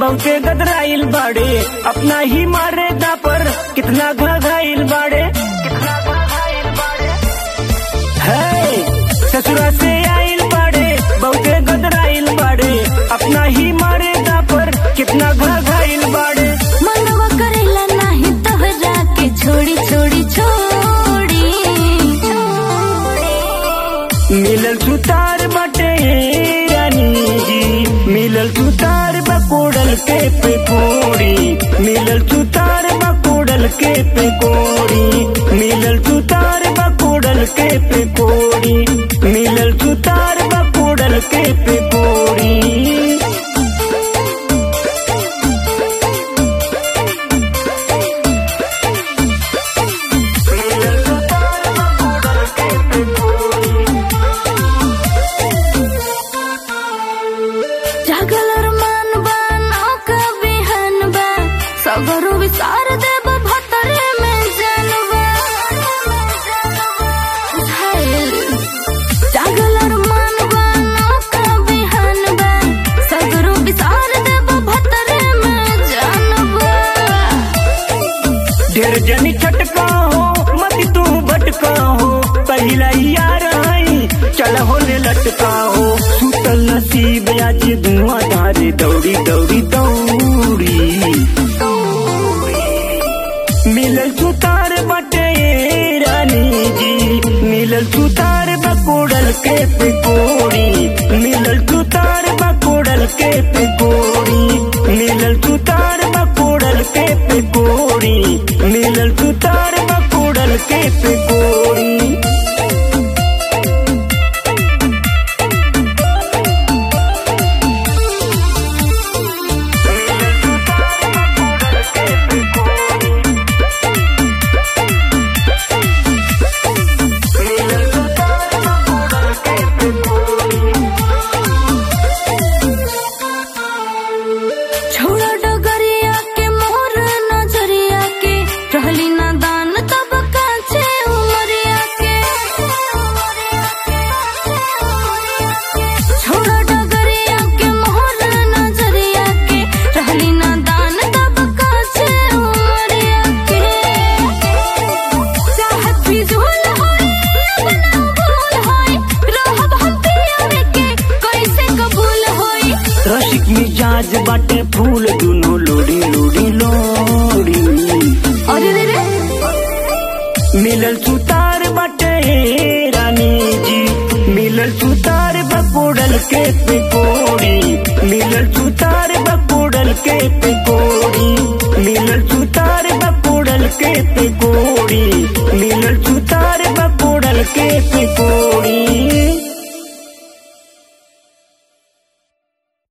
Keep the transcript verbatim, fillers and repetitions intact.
बहुते गदराइल बाड़े, अपना ही मारे दा पर कितना घायल बाड़े, कितना घायल बाड़े। है ससुरा से आइल बाड़े, बहुते गदराइल बाड़े, अपना ही मारे दा पर कितना घायल बाड़े। मनवा करेला नाही तोहरा के छोड़ी छोड़ी छोड़ी मिलल सुतार बटे रानी जी, मिलल सुतार बकोड़ल के पेकोड़ी, मिलल सुतार बकोड़ल के पेकोड़ी, मिलल सुतार बकोड़ल के पेकोड़ी, मिलल सुतार बकोड़ल के पेकोड़ी। जागल अरमान बा नौका बिहन बा, सगरो विसार देब भतरे में जानबा। जागल अरमान बा नौका बिहन बा, सगरो विसार देब भतरे में जानबा। ढेर जनी छटका हो मत तू भटका हो, पहला यार आई चल होने लटका हो। सुतल नसीब आज धुआं धारे दौड़ी दौड़ी दौड़ी, मिलल सुतार बटे रानी जी, मिलल सुतार बकोड़ल के पेकोड़ी, मिलल सुतार बकोड़ल के पेकोड़ी, मिलल सुतार बकोड़ल के पेकोड़ी, मिलल सुतार बकोड़ल के पेकोड़ी। छोड़ा डगरिया के मोर नजरिया के, रहली ना दान तब काचे उमरिया के। छोड़ा डगरिया के मोर नजरिया के, रहली ना दान तब काचे उमरिया के। चाहत भी झूल होई अपना भूल होई, रहब हम पियावे के कैसे कबूल होई। रसिक मिजाज बाटे फूल दुनो लोड़ी लोड़ी लोड़ी, अरे रे रे मिलल सुतार बटे रानी जी, मिलल सुतार बकोड़ल के पेकोड़ी, मिलल सुतार बकोड़ल के पेकोड़ी, मिलल सुतार बकोड़ल के पेकोड़ी, मिलल सुतार बकोड़ल के पेकोड़ी।